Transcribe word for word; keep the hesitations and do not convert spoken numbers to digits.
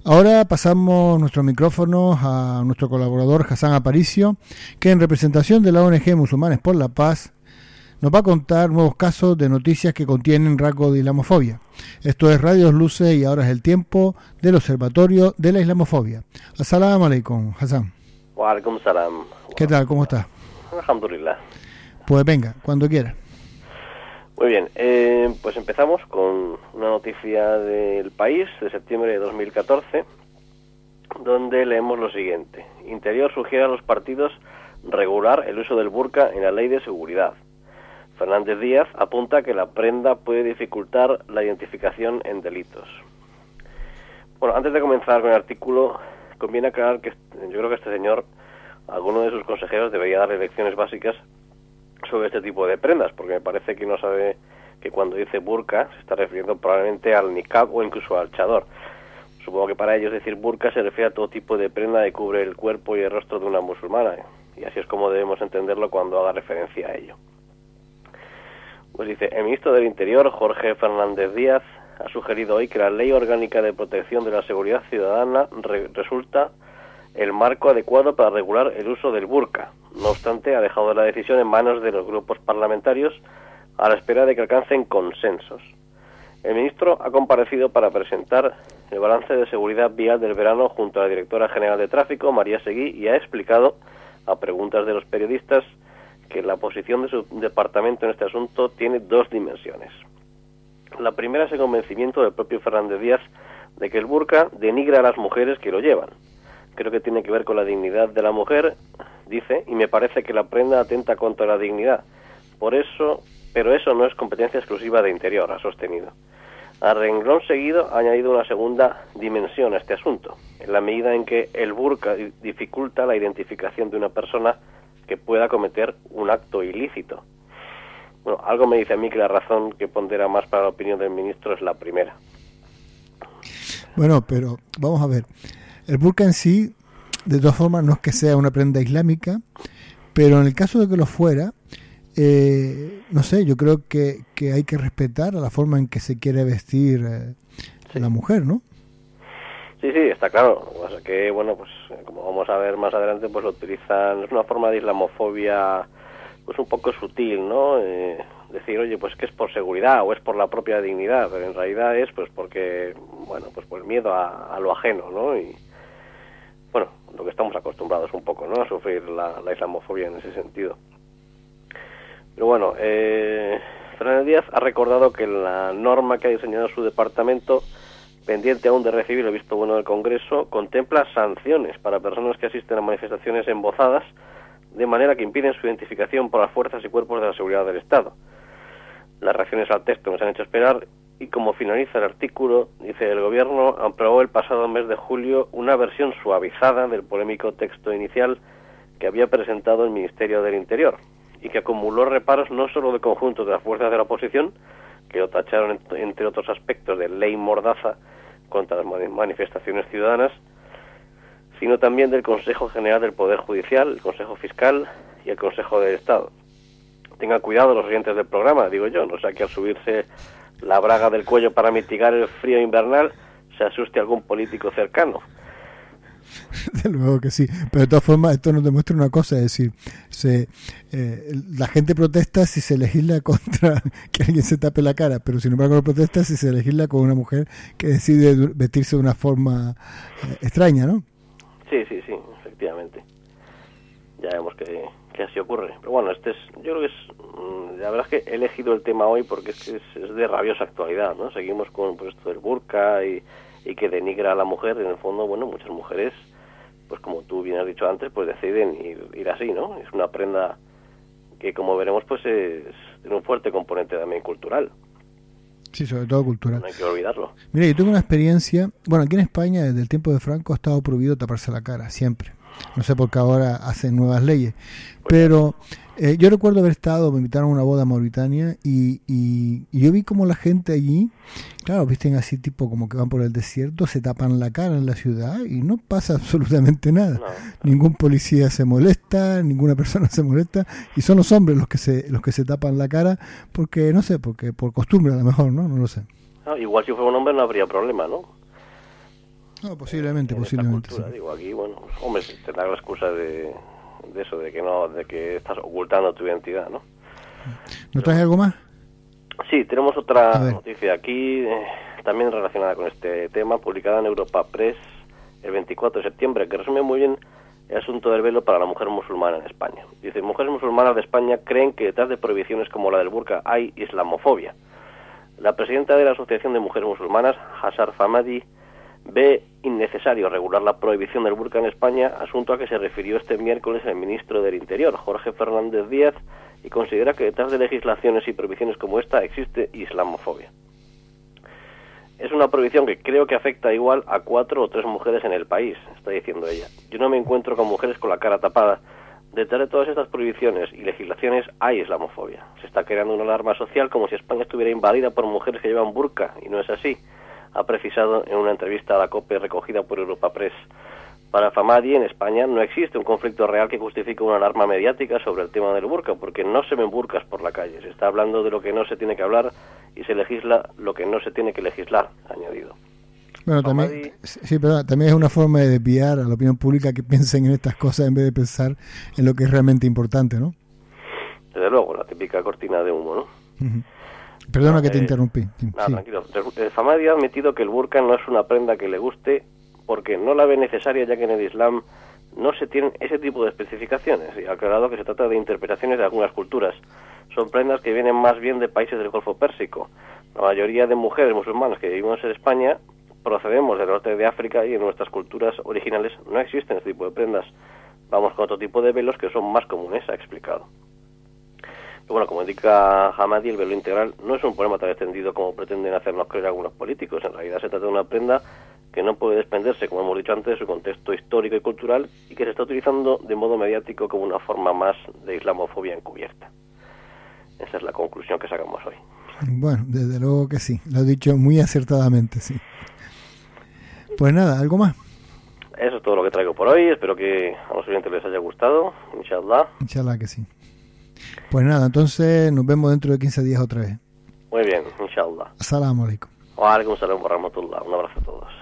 Ahora pasamos nuestros micrófonos a nuestro colaborador Hassan Aparicio, que en representación de la O N G Musulmanes por la Paz nos va a contar nuevos casos de noticias que contienen rasgos de islamofobia. Esto es Radios Luces y ahora es el tiempo del Observatorio de la Islamofobia. As-salamu alaykum, Hassan. Wa alaikum salam. ¿Qué tal? ¿Cómo estás? Alhamdulillah. Pues venga, cuando quieras. Muy bien, eh, pues empezamos con una noticia del País de septiembre de dos mil catorce, donde leemos lo siguiente. Interior sugiere a los partidos regular el uso del burka en la ley de seguridad. Fernández Díaz apunta que la prenda puede dificultar la identificación en delitos. Bueno, antes de comenzar con el artículo, conviene aclarar que yo creo que este señor, alguno de sus consejeros, debería darle lecciones básicas sobre este tipo de prendas, porque me parece que no sabe que cuando dice burka se está refiriendo probablemente al niqab o incluso al chador. Supongo que para ellos decir burka se refiere a todo tipo de prenda que cubre el cuerpo y el rostro de una musulmana, y así es como debemos entenderlo cuando haga referencia a ello. Pues dice, el ministro del Interior, Jorge Fernández Díaz, ha sugerido hoy que la Ley Orgánica de Protección de la Seguridad Ciudadana re- resulta el marco adecuado para regular el uso del burka. No obstante, ha dejado la decisión en manos de los grupos parlamentarios a la espera de que alcancen consensos. El ministro ha comparecido para presentar el balance de seguridad vial del verano junto a la directora general de tráfico, María Seguí, y ha explicado, a preguntas de los periodistas, que la posición de su departamento en este asunto tiene dos dimensiones. La primera es el convencimiento del propio Fernández Díaz de que el burka denigra a las mujeres que lo llevan. Creo que tiene que ver con la dignidad de la mujer, dice, y me parece que la prenda atenta contra la dignidad. Por eso, pero eso no es competencia exclusiva de Interior, ha sostenido. A renglón seguido ha añadido una segunda dimensión a este asunto, en la medida en que el burka dificulta la identificación de una persona que pueda cometer un acto ilícito. Bueno, algo me dice a mí que la razón que pondera más para la opinión del ministro es la primera. Bueno, pero vamos a ver. El burka en sí, de todas formas, no es que sea una prenda islámica, pero en el caso de que lo fuera, eh, no sé, yo creo que, que hay que respetar la forma en que se quiere vestir eh, sí. la mujer, ¿no? Sí, sí, está claro. O sea que, bueno, pues como vamos a ver más adelante, pues lo utilizan, es una forma de islamofobia pues un poco sutil, ¿no? Eh, decir, oye, pues que es por seguridad o es por la propia dignidad, pero en realidad es pues porque, bueno, pues por el miedo a, a lo ajeno, ¿no? Y bueno, lo que estamos acostumbrados un poco, ¿no? A sufrir la, la islamofobia en ese sentido. Pero bueno, eh, Fernández Díaz ha recordado que la norma que ha diseñado su departamento, pendiente aún de recibir el visto bueno del Congreso, contempla sanciones para personas que asisten a manifestaciones embozadas, de manera que impiden su identificación por las fuerzas y cuerpos de la seguridad del Estado. Las reacciones al texto nos han hecho esperar, y como finaliza el artículo, dice, el Gobierno aprobó el pasado mes de julio una versión suavizada del polémico texto inicial que había presentado el Ministerio del Interior, y que acumuló reparos no solo del conjunto de las fuerzas de la oposición, que lo tacharon, entre otros aspectos, de ley mordaza contra las manifestaciones ciudadanas, sino también del Consejo General del Poder Judicial, el Consejo Fiscal y el Consejo del Estado. Tengan cuidado los oyentes del programa, digo yo, no sea que al subirse la braga del cuello para mitigar el frío invernal se asuste algún político cercano. De luego que sí, pero de todas formas esto nos demuestra una cosa, es decir, se, eh, la gente protesta si se legisla contra que alguien se tape la cara, pero sin embargo no protesta si se legisla con una mujer que decide vestirse de una forma eh, extraña, ¿no? Sí, sí, sí, efectivamente. Ya vemos que, que así ocurre. Pero bueno, este es, yo creo que es, la verdad es que he elegido el tema hoy porque es que es, es de rabiosa actualidad, ¿no? Seguimos con pues, esto del burka y, y que denigra a la mujer. En el fondo, bueno, muchas mujeres, pues como tú bien has dicho antes, pues deciden ir, ir así, ¿no? Es una prenda que, como veremos, pues es, tiene un fuerte componente también cultural. Sí, sobre todo cultural. No hay que olvidarlo. Mira, yo tengo una experiencia, bueno, aquí en España desde el tiempo de Franco ha estado prohibido taparse la cara, siempre. No sé por qué ahora hacen nuevas leyes, pero eh, yo recuerdo haber estado, me invitaron a una boda en Mauritania y, y, y yo vi como la gente allí, claro, visten así tipo como que van por el desierto, se tapan la cara en la ciudad y no pasa absolutamente nada. No. Ningún policía se molesta, ninguna persona se molesta y son los hombres los que se los que se tapan la cara porque, no sé, porque por costumbre a lo mejor, ¿no? No lo sé. No, igual si fuera un hombre no habría problema, ¿no? No, posiblemente, en posiblemente. Esta cultura. Sí. Digo, aquí, bueno, pues, hombre, tendrá la excusa de, de eso, de que no, de que estás ocultando tu identidad, ¿no? ¿No traes algo más? Sí, tenemos otra noticia aquí, eh, también relacionada con este tema, publicada en Europa Press el veinticuatro de septiembre, que resume muy bien el asunto del velo para la mujer musulmana en España. Dice, mujeres musulmanas de España creen que detrás de prohibiciones como la del burka hay islamofobia. La presidenta de la Asociación de Mujeres Musulmanas, Hasar Famadi, ve innecesario regular la prohibición del burka en España, asunto a que se refirió este miércoles el ministro del Interior, Jorge Fernández Díaz, y considera que detrás de legislaciones y prohibiciones como esta existe islamofobia. Es una prohibición que creo que afecta igual a cuatro o tres mujeres en el país, está diciendo ella. Yo no me encuentro con mujeres con la cara tapada. Detrás de todas estas prohibiciones y legislaciones hay islamofobia. Se está creando una alarma social como si España estuviera invadida por mujeres que llevan burka, y no es así, ha precisado en una entrevista a la COPE recogida por Europa Press. Para Famadi, en España no existe un conflicto real que justifique una alarma mediática sobre el tema del burka, porque no se ven burkas por la calle. Se está hablando de lo que no se tiene que hablar y se legisla lo que no se tiene que legislar, ha añadido. Bueno, Famadi, también, sí, perdón, también es una forma de desviar a la opinión pública que piensen en estas cosas en vez de pensar en lo que es realmente importante, ¿no? Desde luego, la típica cortina de humo, ¿no? Uh-huh. Perdona no, que te eh, interrumpí. Sí. Nada, tranquilo. Famadi ha admitido que el burka no es una prenda que le guste porque no la ve necesaria, ya que en el Islam no se tienen ese tipo de especificaciones, y ha aclarado que se trata de interpretaciones de algunas culturas. Son prendas que vienen más bien de países del Golfo Pérsico. La mayoría de mujeres musulmanas que vivimos en España procedemos del norte de África, y en nuestras culturas originales no existen este tipo de prendas. Vamos con otro tipo de velos que son más comunes, ha explicado. Y bueno, como indica Hamadi, el velo integral no es un problema tan extendido como pretenden hacernos creer algunos políticos. En realidad se trata de una prenda que no puede desprenderse, como hemos dicho antes, de su contexto histórico y cultural, y que se está utilizando de modo mediático como una forma más de islamofobia encubierta. Esa es la conclusión que sacamos hoy. Bueno, desde luego que sí, lo he dicho muy acertadamente, sí. Pues nada, ¿algo más? Eso es todo lo que traigo por hoy, espero que a los oyentes les haya gustado, inshallah. Inshallah que sí. Pues nada, entonces nos vemos dentro de quince días otra vez. Muy bien, inshallah. Assalamu alaikum. Wa alaikum salam wa rahmatullah. Un abrazo a todos.